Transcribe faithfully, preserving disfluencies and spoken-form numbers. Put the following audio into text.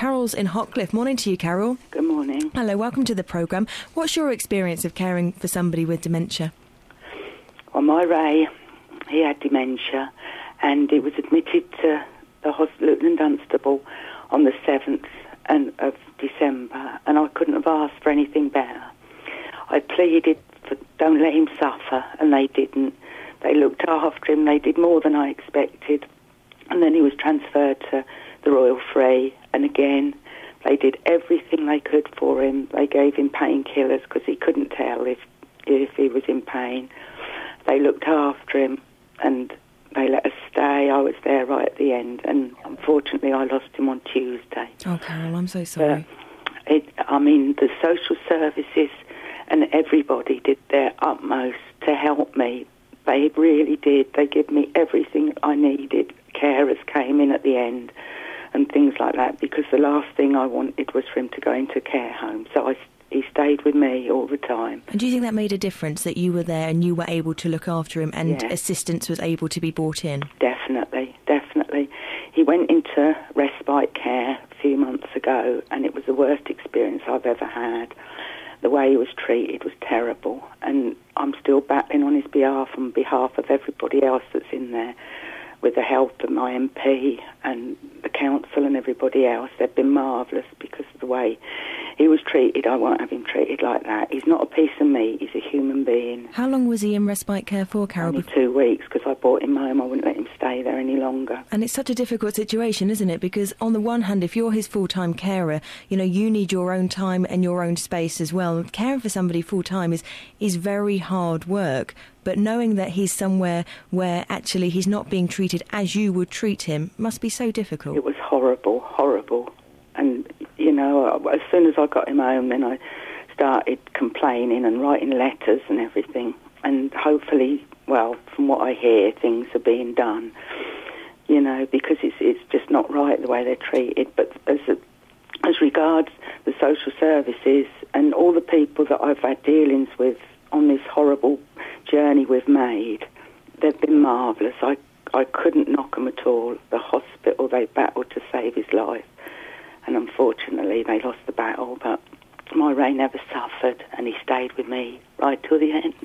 Carol's in Hotcliffe. Morning to you, Carol. Good morning. Hello, welcome to the programme. What's your experience of caring for somebody with dementia? Well, my Ray, he had dementia, and he was admitted to the hospital in Dunstable on the seventh of December, and I couldn't have asked for anything better. I pleaded for don't let him suffer, and they didn't. They looked after him. They did more than I expected. And then he was transferred to the Royal Free, and again, they did everything they could for him. They gave him painkillers because he couldn't tell if if he was in pain. They looked after him, and they let us stay. I was there right at the end, and unfortunately, I lost him on Tuesday. Oh, Carol, I'm so sorry. But it, I mean, the social services and everybody did their utmost to help me. They really did. They gave me everything I needed. Carers came in at the end and things like that, because the last thing I wanted was for him to go into a care home. So I, he stayed with me all the time. And do you think that made a difference, that you were there and you were able to look after him, and Yeah. assistance was able to be brought in? Definitely, definitely. He went into respite care a few months ago, and it was the worst experience I've ever had. The way he was treated was terrible, and I'm still battling on his behalf, on behalf of everybody else that's in there, with the help of my M P and the council and everybody else. They've been marvellous, because of the way he was treated. I won't have him treated like that. He's not a piece of meat. He's a human being. How long was he in respite care for, Carol? Only two weeks, because I brought him home. I wouldn't let him stay there any longer. And it's such a difficult situation, isn't it? Because on the one hand, if you're his full-time carer, you know, you need your own time and your own space as well. Caring for somebody full-time is, is very hard work. But knowing that he's somewhere where actually he's not being treated as you would treat him must be so difficult. It was horrible, horrible. And, you know, as soon as I got him home, then I started complaining and writing letters and everything. And hopefully, well, from what I hear, things are being done, you know, because it's it's just not right the way they're treated. But as a, as regards the social services and all the people that I've had dealings with on this horrible journey we've made, they've been marvellous. I, I couldn't knock them at all. The hospital, they battled to save his life, and unfortunately they lost the battle, but my Ray never suffered, and he stayed with me right till the end.